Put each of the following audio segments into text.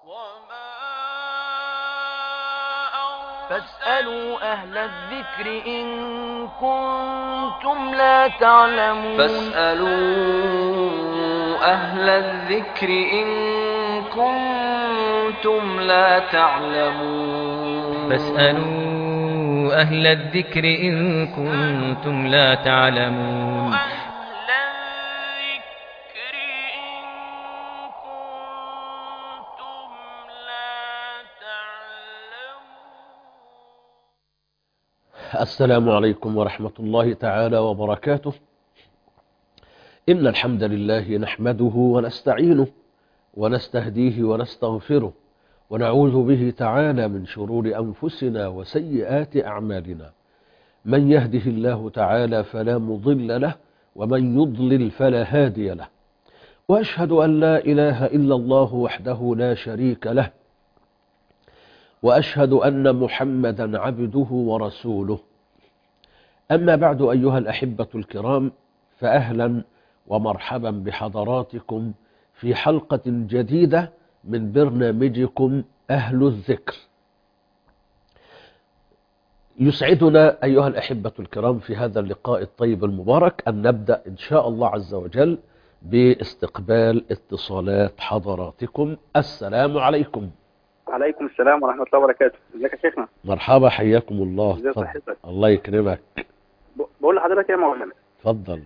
فاسألوا أهل الذكر إن كنتم لا تعلمون. فاسألوا أهل الذكر إن كنتم لا تعلمون. فاسألوا أهل الذكر إن كنتم لا تعلمون. السلام عليكم ورحمة الله تعالى وبركاته. إن الحمد لله نحمده ونستعينه ونستهديه ونستغفره ونعوذ به تعالى من شرور أنفسنا وسيئات أعمالنا. من يهده الله تعالى فلا مضل له ومن يضلل فلا هادي له. وأشهد أن لا إله إلا الله وحده لا شريك له، وأشهد أن محمدا عبده ورسوله. أما بعد أيها الأحبة الكرام، فأهلا ومرحبا بحضراتكم في حلقة جديدة من برنامجكم أهل الذكر. يسعدنا أيها الأحبة الكرام في هذا اللقاء الطيب المبارك أن نبدأ إن شاء الله عز وجل باستقبال اتصالات حضراتكم. السلام عليكم. وعليكم السلام ورحمة الله وبركاته. ازيك يا شيخنا؟ مرحبا، حياكم الله. ازي صحتك؟ الله يكرمك. بقول لحضرتك يا مولانا، اتفضل.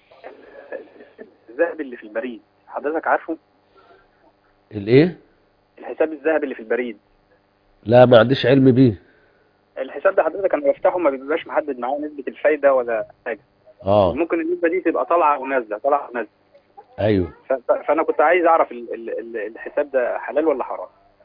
الذهب اللي في البريد حضرتك عارفه؟ الايه؟ الحساب الذهبي اللي في البريد. لا، ما عنديش علم بيه. الحساب ده حضرتك انا بفتحه ما بيبقاش محدد معاه نسبة الفايدة ولا حاجة. ممكن النسبة دي تبقى طالعة ونازلة طالعة ونازلة. ايوه. فانا كنت عايز اعرف الحساب ده حلال ولا حرام؟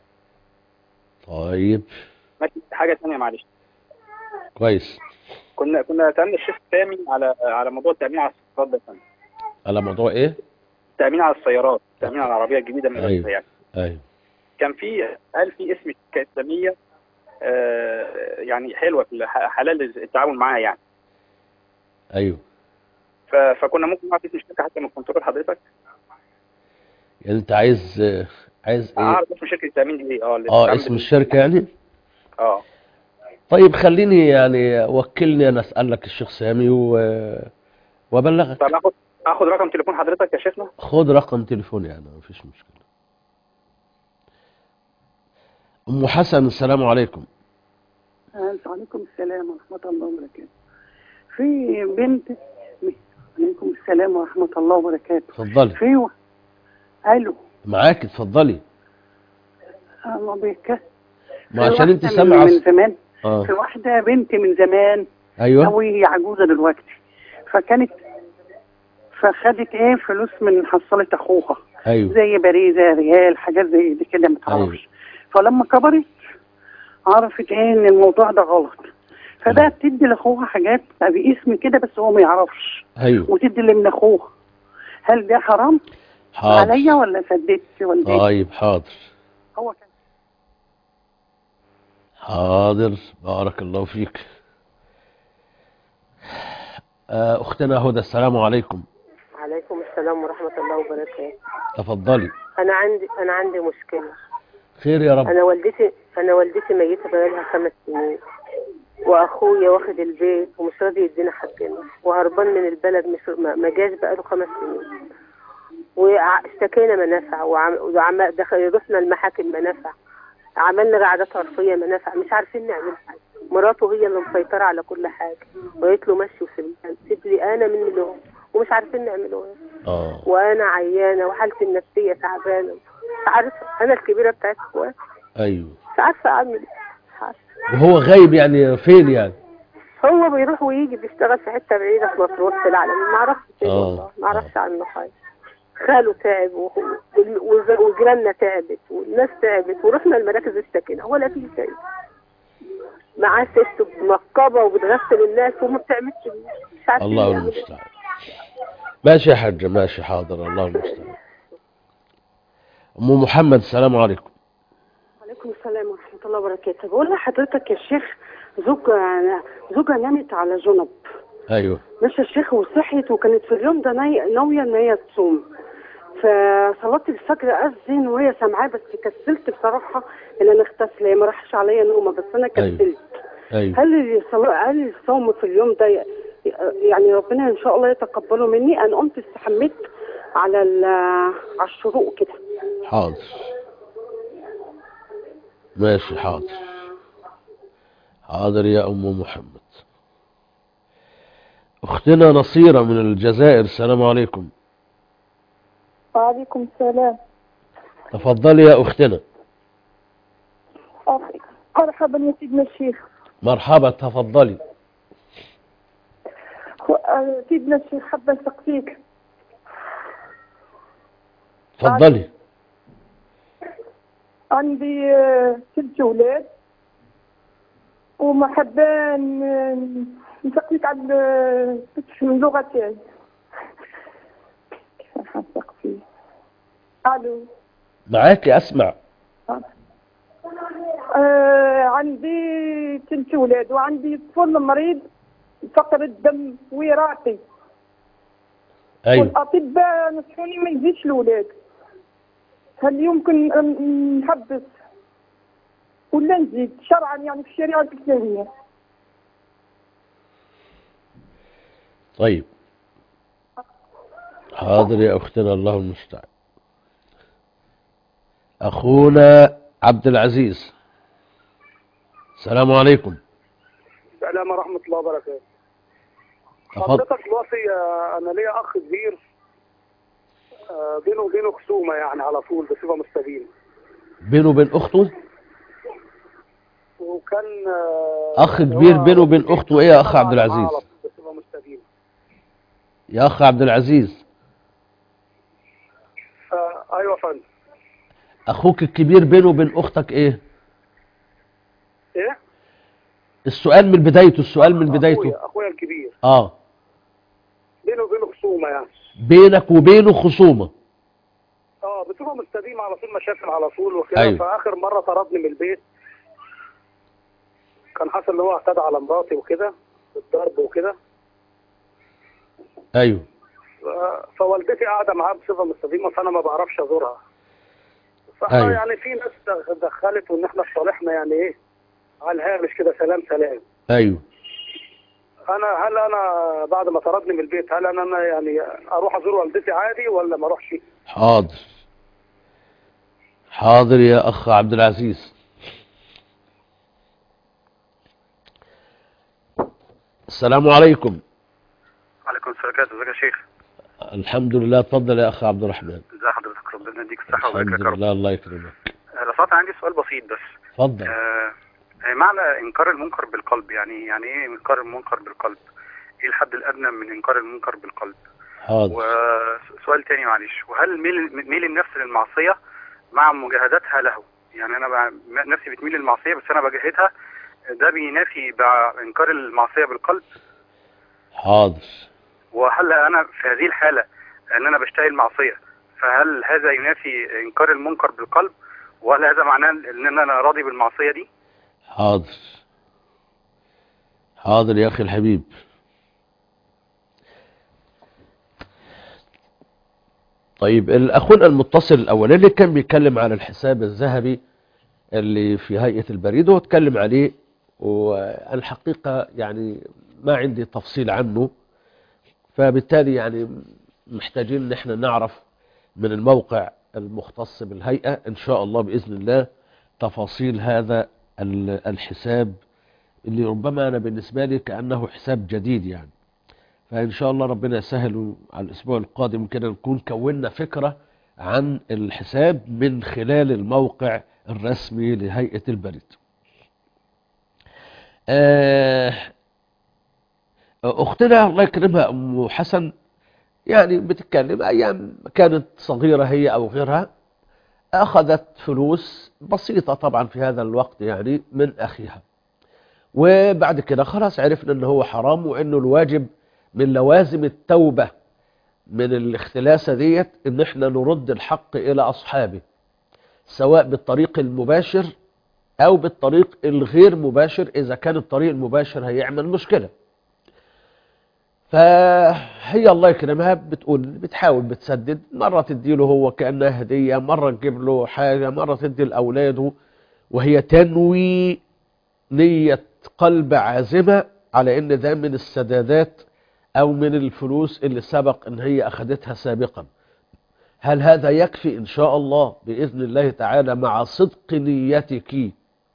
طيب. ماشي. حاجة ثانية معلش. كويس. كنا سألنا الشيخ سامي على موضوع التأمين على السيارات ده. على موضوع ايه؟ التأمين على السيارات، التأمين على العربية الجديدة من أيوة. يعني. ايوه. كان قال في اسم شركة إسلامية يعني حلوة في حلال التعامل معاها يعني. ايوه. فكنا ممكن نعرف اسم الشركة حتى من كنترول حضرتك. يعني انت عايز ايه؟ اعرف اسم شركة التأمين دي ايه؟ اسم الشركة يعني. طيب خليني يعني وكلني انا اسالك الشيخ سامي وابلغك. طب اخد رقم تليفون حضرتك يا شيخنا؟ خد رقم تليفوني يعني، مفيش مشكلة. ام حسن، السلام عليكم. وعليكم السلام ورحمة الله وبركاته. في بنت. عليكم السلام ورحمة الله وبركاته. اتفضلي. الو. معاك، اتفضلي. ما بيك. ما عشان انت سامعه من زمان. في واحدة بنت من زمان. ايوه. هي عجوزة دلوقتي. فخدت فلوس من حصلة اخوها. ايوه. زي باريزة ريال حاجات زي دي كده ما تعرفش. أيوة. فلما كبرت عرفت ان الموضوع ده غلط. فبقى بتدي لاخوها حاجات باسم كده بس هو ما يعرفش. ايوه. وتدي لمن اخوها. هل ده حرام؟ حاضر. عليا ولا سددت ولا ايه؟ طيب حاضر. هو كان. حاضر، بارك الله فيك. اختنا هدى، السلام عليكم. وعليكم السلام ورحمة الله وبركاته. تفضلي. أنا عندي مشكلة. خير يا رب. أنا والدتي ميتة بقالها 5 سنين، وأخويا واخد البيت ومش راضي يدينا حقنا، وهربان من البلد ما جاش بقاله 5 سنين، واشتكينا منافع رحنا المحاكم منافع، عملنا قعدات عرفية منافع، مش عارفين نعمل حاجة. مراته هي اللي مسيطرة على كل حاجة، وقالت له مشي وسيبني، سيب لي أنا من لهم، ومش عارفين نعمله ايه. وأنا عيانة وحالتي النفسية تعبانة، مش عارفة، أنا الكبيرة بتاعت اخواتي. أيوه. مش عارفة أعمل ايه. وهو غايب يعني فين يعني؟ هو بيروح ويجي، بيشتغل في حتة بعيدة في مصر وسط العالم، ما اعرفش فين والله، ما اعرفش عنه حاجة. خاله تعب وجيراننا تعبت والناس تعبت، ورحنا المراكز اشتكينا ولا في شيء. معاه ست منقبة وبتغسل الناس وما بتعملش، مش عارفين. الله المستعان. ماشي يا حاجة، ماشي، حاضر، الله المستعان. أم محمد، السلام عليكم. وعليكم السلام ورحمة الله وبركاته. بقول لحضرتك يا شيخ، زوجها نامت على جنب. ايوه. ماشي يا شيخ، وصحيت وكانت في اليوم ده ناوية ان هي تصوم. فصلاة الفجر أذن وهي سامعاه، بس كسلت بصراحة إن أنا اغتسل، هي ما راحش عليا نومة بس أنا كسلت. أيوة. هل الصوم في اليوم ده يعني ربنا إن شاء الله يتقبله مني؟ أنا قمت استحميت على الشروق كده. حاضر ماشي، حاضر حاضر يا أم محمد. أختنا نصيرة من الجزائر، السلام عليكم. وعليكم السلام. تفضلي يا أختنا. مرحبا يا سيدنا الشيخ. مرحبا، تفضلي. سيدنا الشيخ حابة نسقسيك. تفضلي. عندي 6 أولاد ومحبة نسقسيك على تفهم اللغة تاعي. كيف نسقسيك؟ ألو. معاكي أسمع. عندي 6 أولاد وعندي طفل مريض فقر الدم وراثي. أيوة. والأطباء نصحوني ما يزيدش الأولاد. هل يمكن أن نحبس ولا نزيد شرعا يعني في الشريعة الإسلامية؟ طيب حاضر يا أختنا، الله المستعان. أخونا عبد العزيز، السلام عليكم. السلام ورحمة الله وبركاته. حضرتك دلوقتي أنا ليا أخ كبير بينه وبينه خصومة يعني على طول بصفة مستديمة. بينه وبين أخته؟ وكان أخ كبير بينه وبين أخته. إيه يا أخ عبد العزيز؟ بصفة مستديمة. يا أخ عبد العزيز. أيوة يا فندم. أخوك الكبير بينه وبين أختك إيه؟ إيه؟ السؤال من بدايته، السؤال من بدايته. أخويا الكبير. بينه وبينه خصومة يعني. بينك وبينه خصومة. بصفة مستديمة على طول، مشاكل على طول وكده. أيوة. فآخر مرة طردني من البيت. كان حصل إن هو اعتدى على مراتي وكده بالضرب وكده. أيوة. فوالدتي قاعدة معاه بصفة مستديمة، فأنا ما بعرفش أزورها. أيوة. يعني في ناس دخلت وإن إحنا صالحنا يعني إيه على الهامش كده، سلام سلام. أيوة. هل أنا بعد ما طردني من البيت هل أنا يعني أروح أزور والدتي عادي ولا ما أروحش؟ حاضر حاضر يا أخ عبد العزيز. السلام عليكم. وعليكم السلام. ازيك يا شيخ؟ الحمد لله. اتفضل يا أخ عبد الرحمن. ازي حضرتك؟ ربنا يديك الصحة ويبارك لك. الحمد لله، الله يكرمك. لو سمحت عندي سؤال بسيط بس. اتفضل. معنى إنكار المنكر بالقلب يعني إيه إنكار المنكر بالقلب؟ إيه الحد الأدنى من إنكار المنكر بالقلب؟ حاضر. وسؤال تاني معلش، وهل ميل النفس للمعصية مع مجاهدتها له؟ يعني أنا نفسي بتميل للمعصية بس أنا بجاهدها، ده بينافي إنكار المعصية بالقلب؟ حاضر. وهل أنا في هذه الحالة أن أنا بشتهي المعصية فهل هذا ينافي إنكار المنكر بالقلب؟ وهل هذا معناه أن أنا راضي بالمعصية دي؟ حاضر حاضر يا أخي الحبيب. طيب الأخونا المتصل الأولاني اللي كان بيتكلم عن الحساب الذهبي اللي في هيئة البريد واتكلم عليه، والحقيقة يعني ما عندي تفصيل عنه، فبالتالي يعني محتاجين ان احنا نعرف من الموقع المختص بالهيئة ان شاء الله بإذن الله تفاصيل هذا الحساب اللي ربما انا بالنسبة لي كأنه حساب جديد يعني. فإن شاء الله ربنا يسهل على الأسبوع القادم كده نكون كونا فكرة عن الحساب من خلال الموقع الرسمي لهيئة البريد. أختنا الله يكرمها أم حسن يعني بتتكلم أيام كانت صغيرة هي أو غيرها، أخذت فلوس بسيطة طبعا في هذا الوقت يعني من أخيها، وبعد كده خلاص عرفنا أنه هو حرام وأنه الواجب من لوازم التوبة من الاختلاسة ديت ان احنا نرد الحق الى اصحابه، سواء بالطريق المباشر او بالطريق الغير مباشر اذا كان الطريق المباشر هيعمل مشكلة. فهي الله يكرمها بتحاول بتسدد، مرة تديله هو كأنها هدية، مرة تجيب له حاجة، مرة تدي لأولاده، وهي تنوي نية قلب عازمة على ان ده من السدادات او من الفلوس اللي سبق ان هي اخدتها سابقا. هل هذا يكفي؟ ان شاء الله بإذن الله تعالى مع صدق نيتك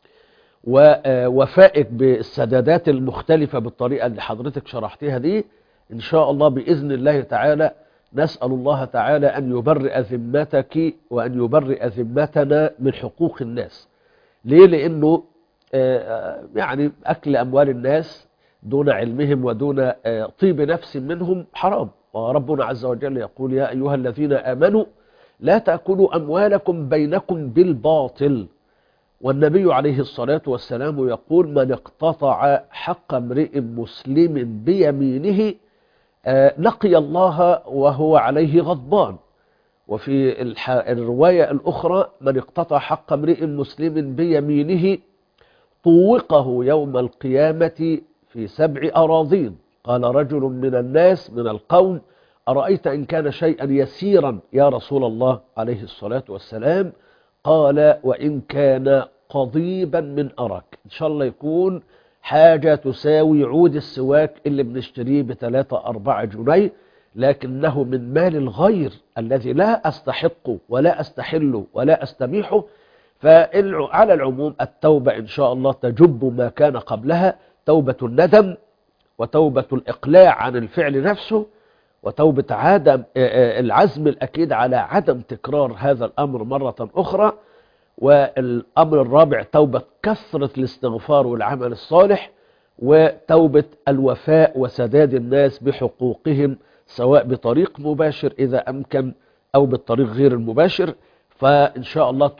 ووفائك بالسدادات المختلفة بالطريقة اللي حضرتك شرحتها دي، إن شاء الله بإذن الله تعالى نسأل الله تعالى أن يبرئ ذمتك وأن يبرئ ذمتنا من حقوق الناس. ليه؟ لأنه يعني أكل أموال الناس دون علمهم ودون طيب نفس منهم حرام، وربنا عز وجل يقول يا أيها الذين آمنوا لا تأكلوا أموالكم بينكم بالباطل. والنبي عليه الصلاة والسلام يقول من اقتطع حق امرئ مسلم بيمينه لقي الله وهو عليه غضبان. وفي الرواية الأخرى من اقتطع حق امرئ مسلم بيمينه طوقه يوم القيامة في 7 أراضين. قال رجل من الناس من القوم أرأيت إن كان شيئا يسيرا يا رسول الله عليه الصلاة والسلام؟ قال وإن كان قضيبا من أرك، إن شاء الله يكون حاجة تساوي عود السواك اللي بنشتريه ب3-4 جنيه، لكنه من مال الغير الذي لا أستحقه ولا أستحله ولا أستبيحه. فعلى العموم التوبة إن شاء الله تجب ما كان قبلها، توبة الندم وتوبة الإقلاع عن الفعل نفسه وتوبة عدم العزم الأكيد على عدم تكرار هذا الأمر مرة أخرى. والأمر الرابع توبة كثرة الاستغفار والعمل الصالح، وتوبة الوفاء وسداد الناس بحقوقهم سواء بطريق مباشر إذا أمكن أو بالطريق غير المباشر. فإن شاء الله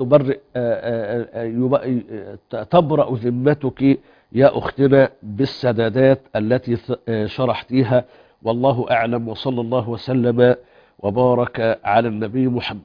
تبرأ ذمتك يا أختنا بالسدادات التي شرحتيها، والله أعلم، وصلى الله وسلم وبارك على النبي محمد.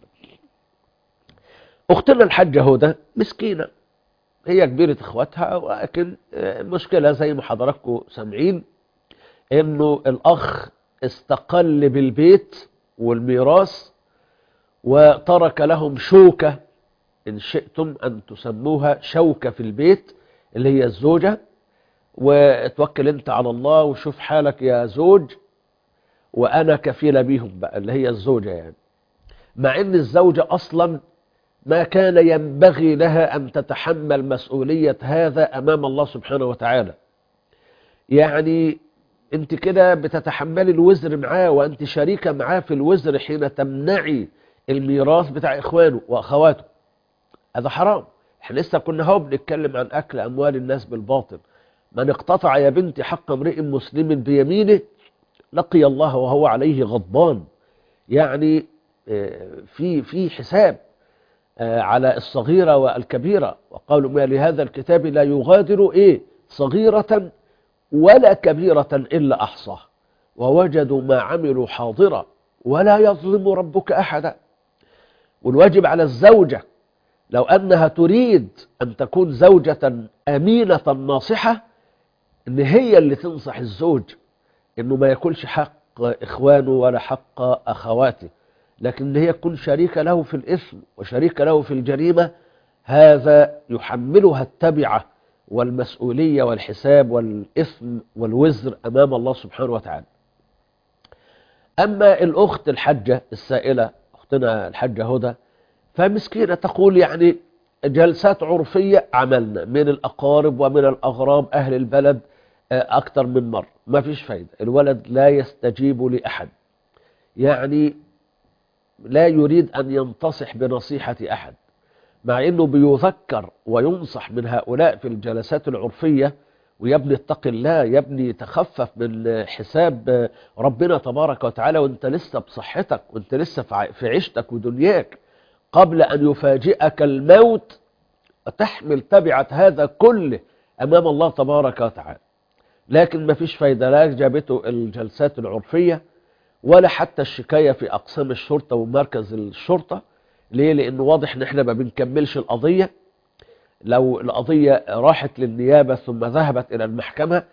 أختنا الحاجة هدى مسكينة، هي كبيرة إخواتها، ولكن مشكلة زي ما حضراتكم سامعين إنه الأخ استقل بالبيت والميراث وترك لهم شوكة، إن شئتم أن تسموها شوكة في البيت اللي هي الزوجة، وتوكل أنت على الله وشوف حالك يا زوج وأنا كفيلة بيهم بقى اللي هي الزوجة يعني. مع أن الزوجة أصلا ما كان ينبغي لها أن تتحمل مسؤولية هذا أمام الله سبحانه وتعالى. يعني أنت كده بتتحمل الوزر معاه وأنت شريكة معاه في الوزر حين تمنعي الميراث بتاع إخوانه وأخواته، هذا حرام. احنا لسه كنا هو بنتكلم عن أكل أموال الناس بالباطل. من اقتطع يا بنتي حق امرئ مسلم بيمينه لقي الله وهو عليه غضبان. يعني في حساب على الصغيرة والكبيرة، وقالوا ما لهذا الكتاب لا يغادر صغيرة ولا كبيرة إلا أحصاه ووجدوا ما عملوا حاضرا ولا يظلم ربك أحدا. والواجب على الزوجة لو أنها تريد أن تكون زوجة أمينة ناصحة إن هي اللي تنصح الزوج إنه ما يكونش حق إخوانه ولا حق أخواته، لكن إن هي تكون شريكة له في الإثم وشريكة له في الجريمة. هذا يحملها التبعة والمسؤولية والحساب والإثم والوزر أمام الله سبحانه وتعالى. أما الأخت الحجة السائلة أختنا الحجة هدى فمسكينة تقول يعني جلسات عرفية عملنا من الأقارب ومن الأغراب أهل البلد أكثر من مرة، ما فيش فايدة، الولد لا يستجيب لأحد، يعني لا يريد أن ينتصح بنصيحة أحد، مع أنه بيذكر وينصح من هؤلاء في الجلسات العرفية. ويا ابني اتق الله، يا ابني تخفف من حساب ربنا تبارك وتعالى وانت لسه بصحتك وانت لسه في عيشتك ودنياك، قبل أن يفاجئك الموت وتحمل تبعة هذا كله أمام الله تبارك وتعالى. لكن ما فيش فايدة، لا جابته الجلسات العرفية ولا حتى الشكاية في أقسام الشرطة ومركز الشرطة. ليه؟ لأنه واضح ان احنا ما بنكملش القضية. لو القضية راحت للنيابة ثم ذهبت إلى المحكمة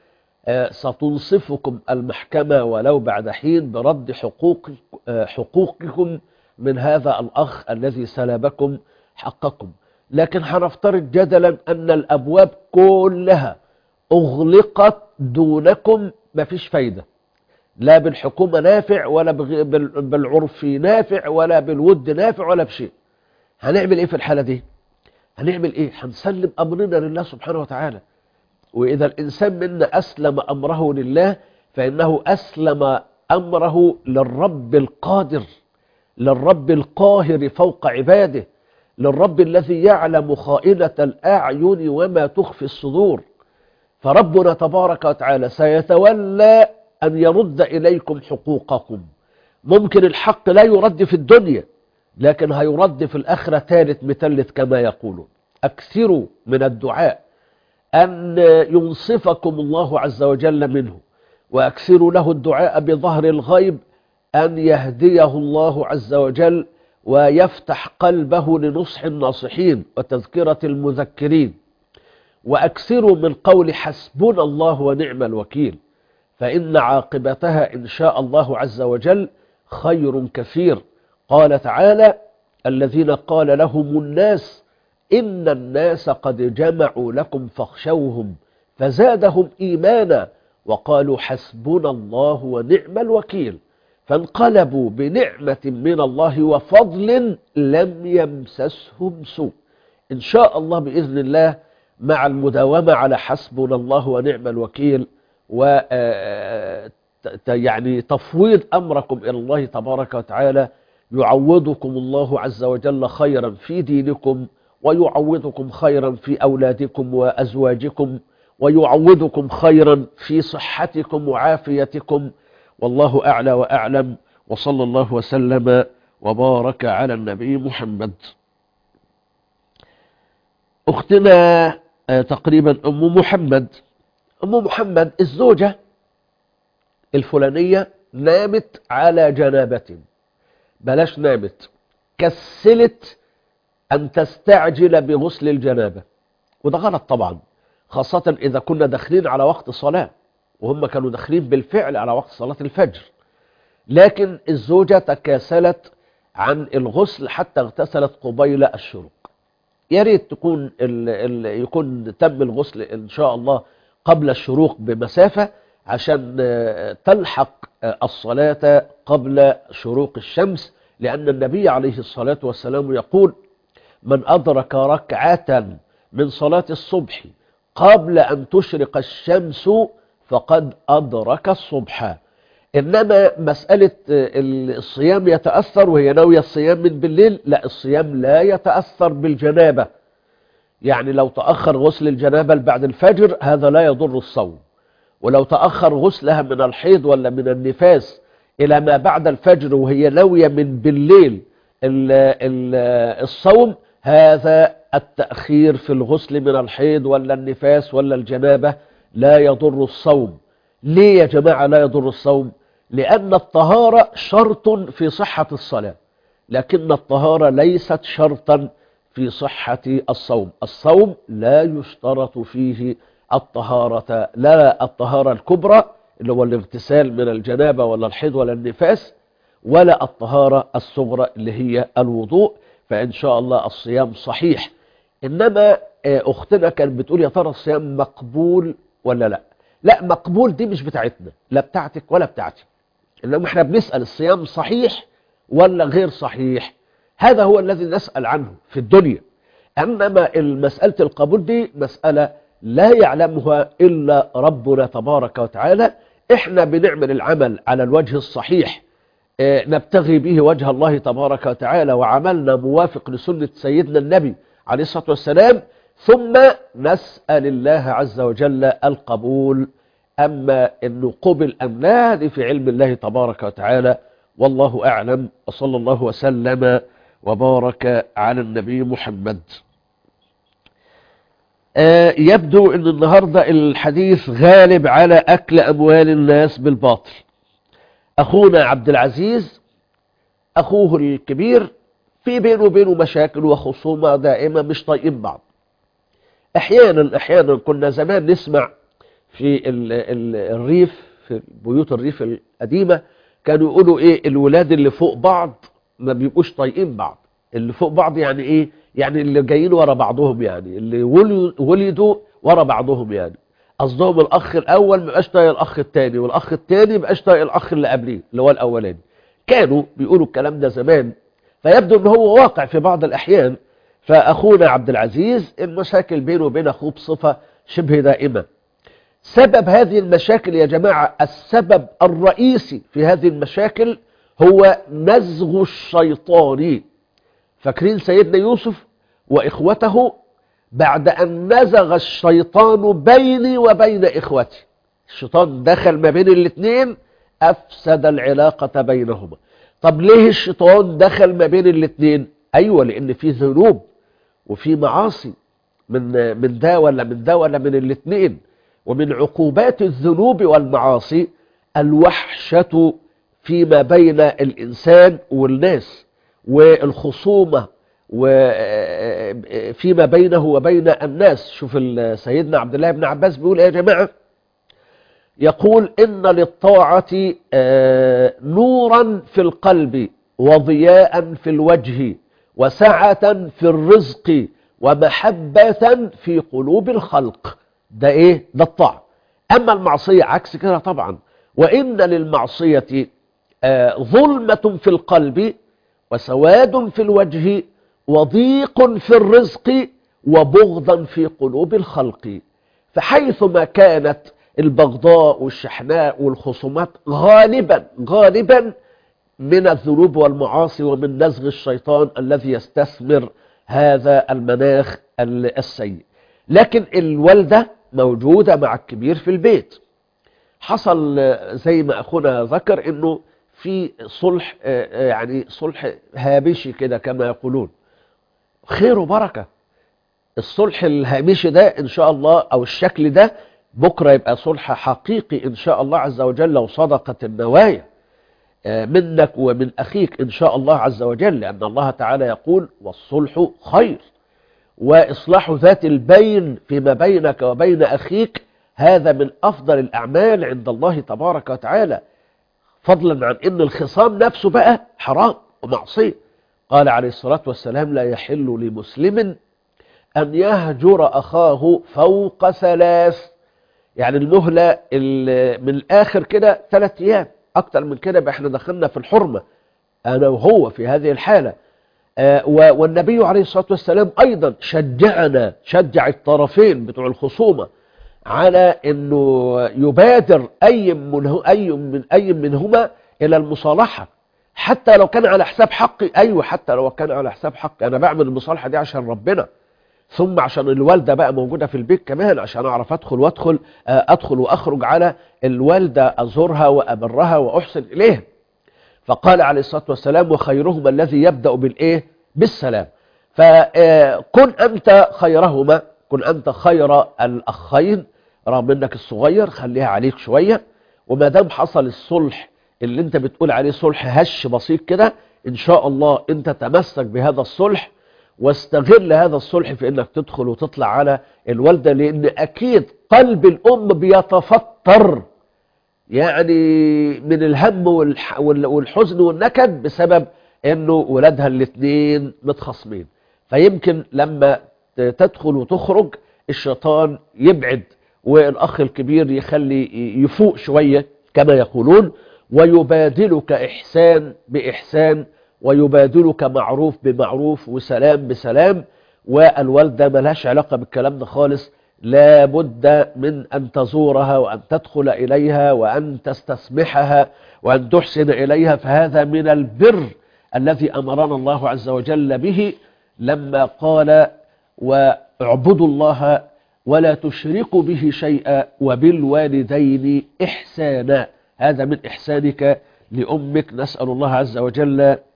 ستنصفكم المحكمة ولو بعد حين برد حقوقكم من هذا الأخ الذي سلبكم حقكم. لكن هنفترض جدلا أن الأبواب كلها أغلقت دونكم، مفيش فايدة، لا بالحكومة نافع ولا بالعرف نافع ولا بالود نافع ولا بشيء. هنعمل ايه في الحالة دي؟ هنعمل ايه؟ هنسلم أمرنا لله سبحانه وتعالى. وإذا الإنسان منا أسلم أمره لله فإنه أسلم أمره للرب القادر، للرب القاهر فوق عباده، للرب الذي يعلم خائنة الأعين وما تخفي الصدور. فربنا تبارك وتعالى سيتولى أن يرد إليكم حقوقكم. ممكن الحق لا يرد في الدنيا، لكن هيرد في الآخرة ثالث مثلث كما يقولون. أكثروا من الدعاء أن ينصفكم الله عز وجل منه، وأكثروا له الدعاء بظهر الغيب أن يهديه الله عز وجل ويفتح قلبه لنصح الناصحين وتذكرة المذكرين. وأكثروا من قول حسبنا الله ونعم الوكيل، فإن عاقبتها إن شاء الله عز وجل خير كثير. قال تعالى: الذين قال لهم الناس إن الناس قد جمعوا لكم فاخشوهم فزادهم إيمانا وقالوا حسبنا الله ونعم الوكيل، فانقلبوا بنعمة من الله وفضل لم يمسسهم سوء. إن شاء الله بإذن الله مع المداومة على حسبنا الله ونعم الوكيل يعني تفويض أمركم إلى الله تبارك وتعالى، يعوضكم الله عز وجل خيرا في دينكم، ويعوضكم خيرا في أولادكم وأزواجكم، ويعوضكم خيرا في صحتكم وعافيتكم. والله أعلى وأعلم، وصلى الله وسلم وبارك على النبي محمد. أختنا تقريبا أم محمد الزوجة الفلانية نامت على جنابة، بلاش نامت، كسلت أن تستعجل بغسل الجنابة، وده غلط طبعا، خاصة إذا كنا داخلين على وقت صلاة، وهم كانوا داخلين بالفعل على وقت صلاة الفجر. لكن الزوجة تكاسلت عن الغسل حتى اغتسلت قبيل الشروق. يا ريت يكون تم الغسل إن شاء الله قبل الشروق بمسافة عشان تلحق الصلاة قبل شروق الشمس، لأن النبي عليه الصلاة والسلام يقول: من أدرك ركعة من صلاة الصبح قبل أن تشرق الشمس فقد أدرك الصبح. إنما مسألة الصيام يتأثر وهي ناوية الصيام من بالليل، لا، الصيام لا يتأثر بالجنابة. يعني لو تأخر غسل الجنابة بعد الفجر هذا لا يضر الصوم، ولو تأخر غسلها من الحيض ولا من النفاس إلى ما بعد الفجر وهي ناوية من بالليل الصوم، هذا التأخير في الغسل من الحيض ولا النفاس ولا الجنابة لا يضر الصوم. ليه يا جماعة لا يضر الصوم؟ لأن الطهارة شرط في صحة الصلاة، لكن الطهارة ليست شرطا في صحة الصوم. الصوم لا يشترط فيه الطهارة، لا الطهارة الكبرى اللي هو الاغتسال من الجنابة ولا الحيض ولا النفاس، ولا الطهارة الصغرى اللي هي الوضوء. فإن شاء الله الصيام صحيح. إنما أختنا كانت بتقول يا ترى الصيام مقبول ولا لا؟ لا، مقبول دي مش بتاعتنا، لا بتاعتك ولا بتاعتي، إنما احنا بنسأل الصيام صحيح ولا غير صحيح. هذا هو الذي نسأل عنه في الدنيا. أنما مسألة القبول دي مسألة لا يعلمها إلا ربنا تبارك وتعالى. احنا بنعمل العمل على الوجه الصحيح، نبتغي به وجه الله تبارك وتعالى، وعملنا موافق لسنة سيدنا النبي عليه الصلاة والسلام، ثم نسأل الله عز وجل القبول. أما أنه قبل أم لا هذه في علم الله تبارك وتعالى، والله أعلم. وصلى الله وسلم وبارك على النبي محمد. يبدو أن النهاردة الحديث غالب على أكل أموال الناس بالباطل. أخونا عبد العزيز أخوه الكبير في بينه وبينه مشاكل وخصومة دائمة، مش طايقين بعض. أحيانا كنا زمان نسمع في الريف، في بيوت الريف القديمة كانوا يقولوا ايه، الولاد اللي فوق بعض ما بيبقوش طايقين بعض. اللي فوق بعض يعني ايه؟ يعني اللي جايين ورا بعضهم، يعني اللي ولدوا ورا بعضهم، يعني قصدهم الاخ الاول ما بقاش طايق الاخ الثاني، والاخ الثاني ما بقاش طايق الاخ اللي قبليه اللي هو الاولاني. كانوا بيقولوا الكلام ده زمان، فيبدو ان هو واقع في بعض الاحيان. فاخونا عبد العزيز المشاكل بينه وبين اخوه بصفة شبه دائمة. سبب هذه المشاكل يا جماعة، السبب الرئيسي في هذه المشاكل هو نزغ الشيطان. فاكرين سيدنا يوسف وإخوته بعد أن نزغ الشيطان بيني وبين إخوتي، الشيطان دخل ما بين الاثنين أفسد العلاقة بينهما. طب ليه الشيطان دخل ما بين الاثنين؟ أيوة، لأن في ذنوب وفي معاصي من ده ولا من ده ولا من الاثنين. ومن عقوبات الذنوب والمعاصي الوحشة فيما بين الإنسان والناس، والخصومة فيما بينه وبين الناس. شوف سيدنا عبد الله بن عباس بيقول يا جماعة، يقول إن للطاعة نورا في القلب وضياء في الوجه وسعة في الرزق ومحبة في قلوب الخلق. ده ايه؟ ده الطاعة. اما المعصية عكس كده طبعا. وان للمعصية ظلمة في القلب وسواد في الوجه وضيق في الرزق وبغضا في قلوب الخلق. فحيثما كانت البغضاء والشحناء والخصومات غالبا من الذنوب والمعاصي ومن نزغ الشيطان الذي يستثمر هذا المناخ السيء. لكن الوالدة موجودة مع الكبير في البيت. حصل زي ما أخونا ذكر إنه في صلح، يعني صلح هامشي كده كما يقولون، خير وبركة. الصلح الهامشي ده إن شاء الله أو الشكل ده بكرة يبقى صلح حقيقي إن شاء الله عز وجل، وصدقة النوايا منك ومن أخيك إن شاء الله عز وجل، لأن الله تعالى يقول والصلح خير. وإصلاح ذات البين فيما بينك وبين أخيك هذا من أفضل الأعمال عند الله تبارك وتعالى، فضلا عن أن الخصام نفسه بقى حرام ومعصية. قال عليه الصلاة والسلام لا يحل لمسلم أن يهجر أخاه فوق 3. يعني المهلة من الآخر كده 3 أيام، أكتر من كده احنا دخلنا في الحرمة أنا وهو في هذه الحالة. والنبي عليه الصلاة والسلام أيضا شجع الطرفين بتوع الخصومة على أنه يبادر أي منهما إلى المصالحة، حتى لو كان على حساب حقي. أيوة، حتى لو كان على حساب حقي، أنا بعمل المصالحة دي عشان ربنا، ثم عشان الوالدة بقى موجودة في البيت كمان، عشان أعرف أدخل وأخرج على الوالدة، أزورها وأبرها وأحسن إليها. فقال عليه الصلاة والسلام وخيرهما الذي يبدأ بالسلام. فكن أنت خيرهما، كن أنت خير الأخين، رغم أنك الصغير خليها عليك شوية. وما دام حصل الصلح اللي انت بتقول عليه صلح هش بسيط كده، إن شاء الله انت تمسك بهذا الصلح واستغل هذا الصلح في انك تدخل وتطلع على الوالدة، لأن أكيد قلب الأم بيتفطر يعني من الهم والحزن والنكد بسبب انه ولادها الاثنين متخاصمين. فيمكن لما تدخل وتخرج الشيطان يبعد، والاخ الكبير يخلي يفوق شوية كما يقولون، ويبادلك إحسان بإحسان، ويبادلك معروف بمعروف وسلام بسلام. والوالدة ملهاش علاقة بالكلام ده خالص، لا بد من أن تزورها وأن تدخل إليها وأن تستسمحها وأن تحسن إليها. فهذا من البر الذي أمرنا الله عز وجل به لما قال واعبدوا الله ولا تشركوا به شيئا وبالوالدين إحسانا. هذا من إحسانك لأمك. نسأل الله عز وجل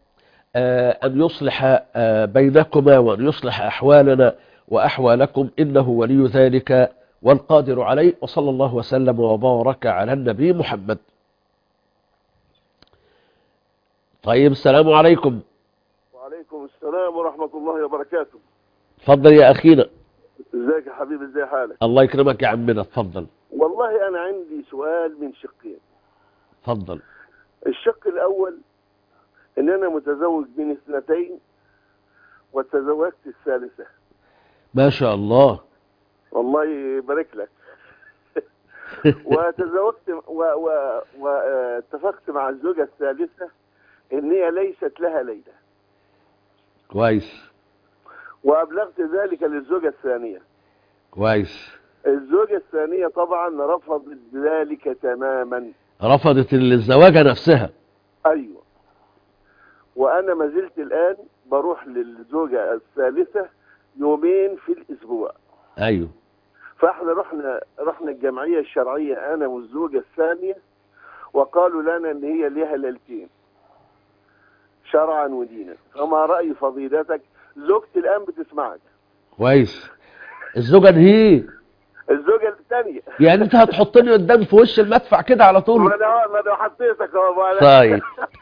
أن يصلح بينكما وأن يصلح أحوالنا وأحوالكم، إنه ولي ذلك والقادر عليه. وصلى الله وسلم وبارك على النبي محمد. طيب، السلام عليكم. وعليكم السلام ورحمة الله وبركاته. اتفضل يا أخينا. ازيك يا حبيبي، ازي حالك؟ الله يكرمك يا عمنا، اتفضل. والله أنا عندي سؤال من شقين. اتفضل. الشق الأول إن أنا متزوج من 2 وتزوجت الثالثة. ما شاء الله. والله يبارك لك. وتزوجت واتفقت مع الزوجة الثالثة إن هي ليست لها ليلة. كويس. وأبلغت ذلك للزوجة الثانية. كويس. الزوجة الثانية طبعا رفضت ذلك تماما. رفضت الزواجة نفسها. أيوة. وأنا ما زلت الآن بروح للزوجة الثالثة 2 في الأسبوع. أيوة. فاحنا رحنا الجمعية الشرعية أنا والزوجة الثانية، وقالوا لنا إن هي ليها ليلتين شرعا ودينا. فما رأي فضيلتك؟ زوجتي الآن بتسمعك. كويس. الزوجة دي هي الزوجة الثانية. يعني انت هتحطني قدام في وش المدفع كده على طول؟ ما انا حطيتك اهو. طيب.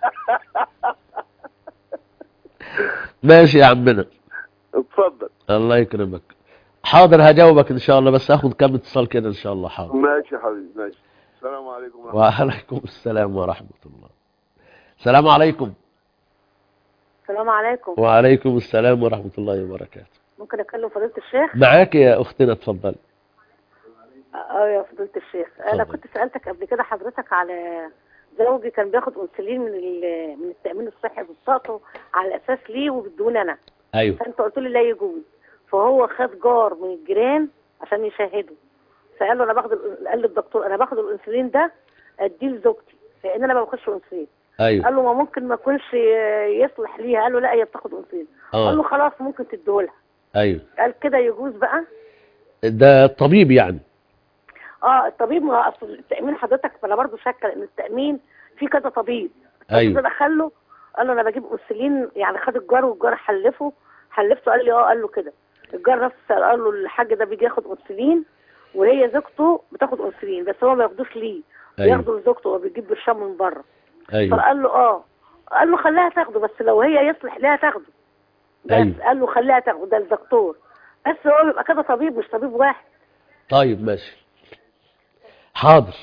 ماشي يا عمنا. اتفضل. الله يكرمك. حاضر هجاوبك ان شاء الله، بس اخد كام اتصال كده ان شاء الله. حاضر. ماشي يا حبيبي. ماشي. السلام عليكم ورحمة الله. وعليكم السلام ورحمة الله. السلام عليكم. السلام عليكم. وعليكم السلام ورحمة الله وبركاته. ممكن اكلم فضيلة الشيخ؟ معاك يا اختنا، اتفضلي. يا فضيلة الشيخ، انا كنت سألتك قبل كده حضرتك على زوجي كان بياخد انسولين من التأمين الصحي بطاقته على اساس ليه وبدون انا. ايوه. فانت قلت لي لا يجوز، فهو خد جار من الجيران عشان يشاهده، فقال له قال للدكتور انا باخد الانسولين ده اديه لزوجتي لان انا ما باخدش انسولين. ايوه. قال له ما ممكن ما يكونش يصلح ليها. قال له لا هي بتاخد انسولين. قال له خلاص ممكن تديهولها. ايوه. قال كده يجوز بقى؟ ده الطبيب يعني. الطبيب. ما اصل التامين حضرتك، فانا برضه شاكه ان التامين في كذا طبيب. ايوه. دخله قال له انا بجيب انسولين، يعني خد الجار والجار حلفته. قال لي قال له كده. الجار نفسه قال له الحاج ده بيجي ياخد انسولين وهي زوجته بتاخد انسولين، بس هو ما ياخدوش ليه. أيوه. ياخده لزوجته وبيجيب برشام من بره. ايوه. فقال له قال له خليها تاخده، بس لو هي يصلح لها تاخده. بس أيوه. قال له خليها تاخده، ده الدكتور. بس هو بيبقى كده طبيب مش طبيب واحد. طيب ماشي. حاضر.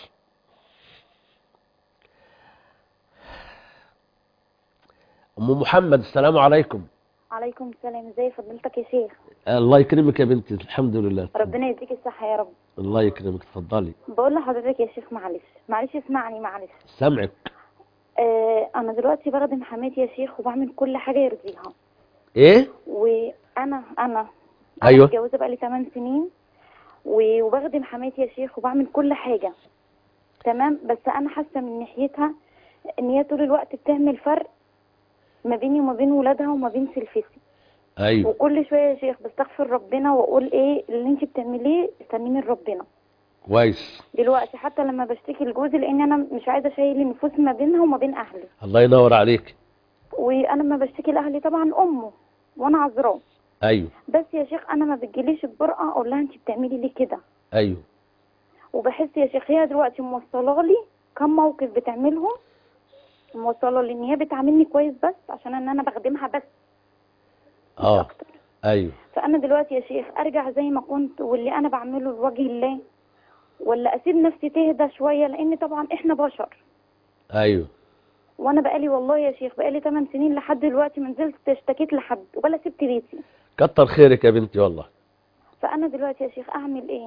ام محمد، السلام عليكم. عليكم السلام. ازي فضيلتك يا شيخ؟ الله يكرمك يا بنتي. الحمد لله. ربنا يديك الصحة يا رب. الله يكرمك. اتفضلي. بقول لحضرتك يا شيخ معلش اسمعني معلش. سامعك. انا دلوقتي بخدم حماتي يا شيخ وبعمل كل حاجة يرضيها. ايه؟ وانا ايوه متجوزة بقالي 8 سنين وبخدم حماتي يا شيخ وبعمل كل حاجة تمام، بس انا حاسة من ناحيتها ان هي طول الوقت بتعمل فرق ما بيني وما بين ولادها وما بين سلفتي. ايوه. وكل شويه يا شيخ بستغفر ربنا واقول ايه اللي انت بتعمليه استنيني ربنا. كويس. دلوقتي حتى لما بشتكي لجوزي لان انا مش عايزه اشيل النفوس ما بينها وما بين اهلي. الله ينور عليك. وانا لما بشتكي لاهلي طبعا امه وانا عذراه. ايوه. بس يا شيخ انا ما بتجيليش الجرأه اقول لها انت بتعملي ليه كده. ايوه. وبحس يا شيخ هي دلوقتي موصله لي كم موقف بتعملهم، موصله لي ان هي بتعاملني كويس بس عشان ان انا بخدمها بس. اكتر. ايوه. فانا دلوقتي يا شيخ ارجع زي ما كنت واللي انا بعمله لوجه الله، ولا اسيب نفسي تهدى شويه لان طبعا احنا بشر. ايوه. وانا بقالي والله يا شيخ بقالي 8 سنين لحد دلوقتي ما نزلت اشتكيت لحد ولا سبت بيتي. كتر خيرك يا بنتي والله. فانا دلوقتي يا شيخ اعمل ايه؟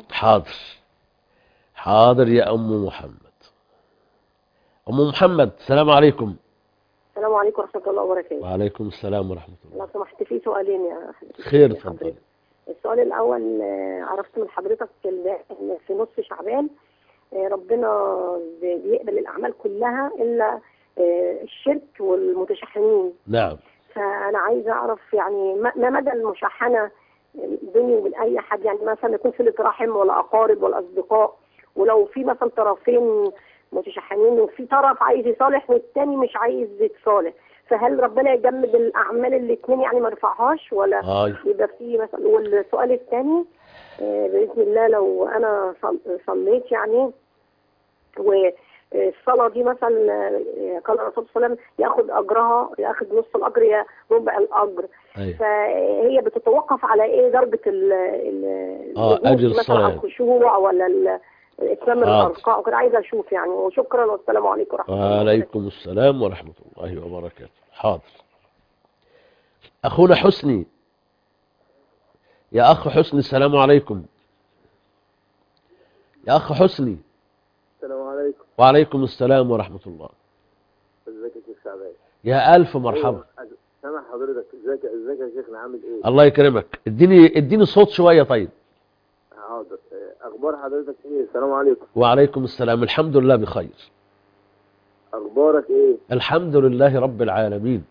حاضر يا ام محمد. ام محمد، السلام عليكم. السلام عليكم ورحمة الله وبركاته. وعليكم السلام ورحمة الله. لو سمحت في سؤالين يا حضرتك. خير اتفضل. السؤال الأول، عرفت من حضرتك إن في نصف شعبان ربنا بيقبل الأعمال كلها إلا الشرك والمتشحنين. نعم. فأنا عايزة أعرف يعني ما مدى المشاحنة بيني وبين أي حد، يعني مثلا يكون صلة رحم ولا أقارب ولا أصدقاء، ولو في مثلا طرفين متشحنين وفي طرف عايز يصالح والتاني مش عايز يتصالح، فهل ربنا يجمد الاعمال الاثنين يعني ما يرفعهاش ولا يبقى في مثلا؟ والسؤال الثاني باذن الله لو انا صليت يعني والصلاه دي مثلا قال الرسول صلى الله عليه وسلم ياخذ اجرها، ياخذ نص الاجر يا ربع الاجر. فهي بتتوقف على ايه درجه اجر مثلا الصلاه؟ الخشوع ولا اتمام الارقاء وكده، عايزه اشوف يعني. وشكرا والسلام عليكم ورحمه الله. وعليكم السلام ورحمة الله وبركاته. حاضر. أخونا حسني، يا أخ حسني السلام عليكم. يا أخ حسني. السلام عليكم. وعليكم السلام ورحمة الله. ازيك يا شيخ شعبان؟ يا ألف مرحبا. سامع حضرتك. ازيك يا شيخنا، عامل ايه؟ الله يكرمك. اديني صوت شوية. طيب حاضر. اخبار حضرتك ايه؟ السلام عليكم. وعليكم السلام. الحمد لله بخير. اخبارك ايه؟ الحمد لله رب العالمين.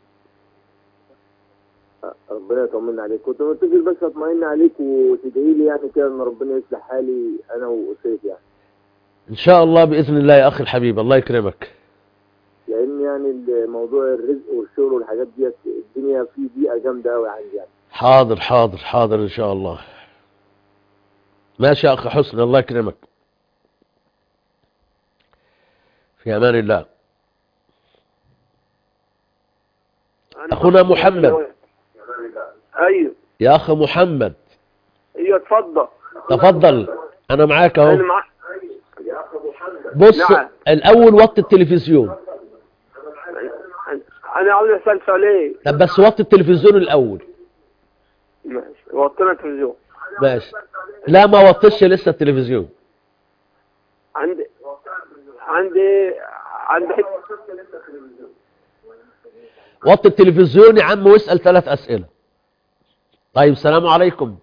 ربنا يطمنا عليك. كنت متصل بس اطمئن عليك وتدعي لي يعني كده ان ربنا يصلح حالي انا واسرتي يعني. ان شاء الله باذن الله يا اخي الحبيب. الله يكرمك. لان يعني موضوع الرزق والشغل والحاجات ديت الدنيا فيه ضيقه جامده قوي عندي يعني. حاضر حاضر حاضر ان شاء الله. ماشي يا اخي حسن، الله يكرمك. في امان الله. اخونا محمد. ايوه يا اخ محمد. ايوه اتفضل. تفضل انا معاك اهو. انا معاك. بص نعم. الاول وطي التلفزيون. انا عاوز اسال سؤالين. طب بس وطي التلفزيون الاول. ماشي وطينا التلفزيون. ماشي. لا ما وطيش لسه التلفزيون. عندي وطي التلفزيون يا عم واسأل 3 أسئلة. طيب السلام عليكم.